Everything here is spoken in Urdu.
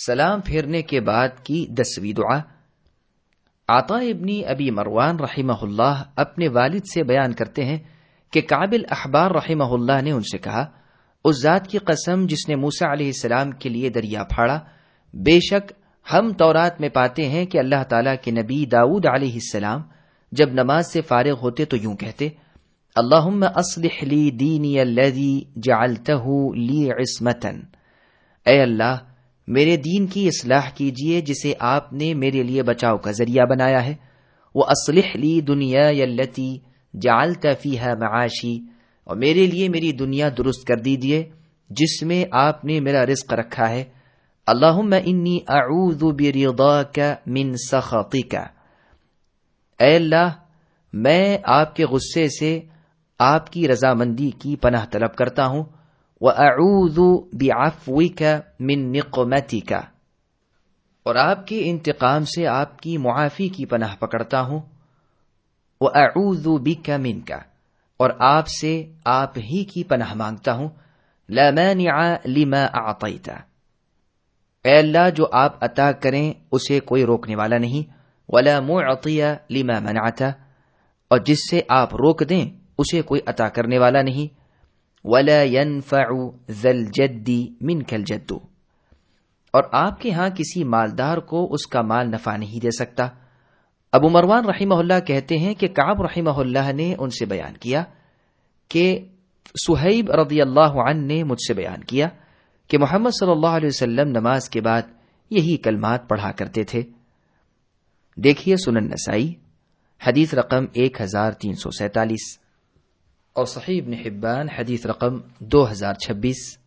سلام پھیرنے کے بعد کی 10ویں دعا۔ عطا ابن ابی مروان رحمہ اللہ اپنے والد سے بیان کرتے ہیں کہ کعب الاحبار رحمہ اللہ نے ان سے کہا، اس ذات کی قسم جس نے موسیٰ علیہ السلام کے لیے دریا پھاڑا، بے شک ہم تورات میں پاتے ہیں کہ اللہ تعالیٰ کے نبی داؤد علیہ السلام جب نماز سے فارغ ہوتے تو یوں کہتے، اللہم اصلح لی دینی الذی جعلتہ لی عصمتا، اے اللہ میرے دین کی اصلاح کیجئے جسے آپ نے میرے لیے بچاؤ کا ذریعہ بنایا ہے، وَأَصْلِحْ لِي دُنْيَايَ الَّتِي جَعَلْتَ فِيهَا مَعَاشِي، اور میرے لیے میری دنیا درست کر دیجئے جس میں آپ نے میرا رزق رکھا ہے، اللہم انی اعوذ برضاک من سخطک، اے اللہ میں آپ کے غصے سے آپ کی رضامندی کی پناہ طلب کرتا ہوں، وَأَعُوذُ بِعَفْوِكَ مِن نِقْمَتِكَ، اور آپ کے انتقام سے آپ کی معافی کی پناہ پکڑتا ہوں، وَأَعُوذُ بِكَ مِنْكَ، اور آپ سے آپ ہی کی پناہ مانگتا ہوں، لَا مَانِعَ لِمَا أَعْطَيْتَ، اے اللہ جو آپ عطا کریں اسے کوئی روکنے والا نہیں، وَلَا مُعْطِيَ لِمَا مَنَعْتَ، اور جس سے آپ روک دیں اسے کوئی عطا کرنے والا نہیں، وَلَا يَنْفَعُ ذَا الْجَدِّ مِنْكَ الْجَدُّ، اور آپ کے ہاں کسی مالدار کو اس کا مال نفع نہیں دے سکتا۔ ابو مروان رحمہ اللہ کہتے ہیں کہ کعب رحمہ اللہ نے ان سے بیان کیا کہ صہیب رضی اللہ عنہ نے مجھ سے بیان کیا کہ محمد صلی اللہ علیہ وسلم نماز کے بعد یہی کلمات پڑھا کرتے تھے۔ دیکھیے سنن نسائی حدیث رقم 1347 اور صحیح ابن حبان حدیث رقم 2026۔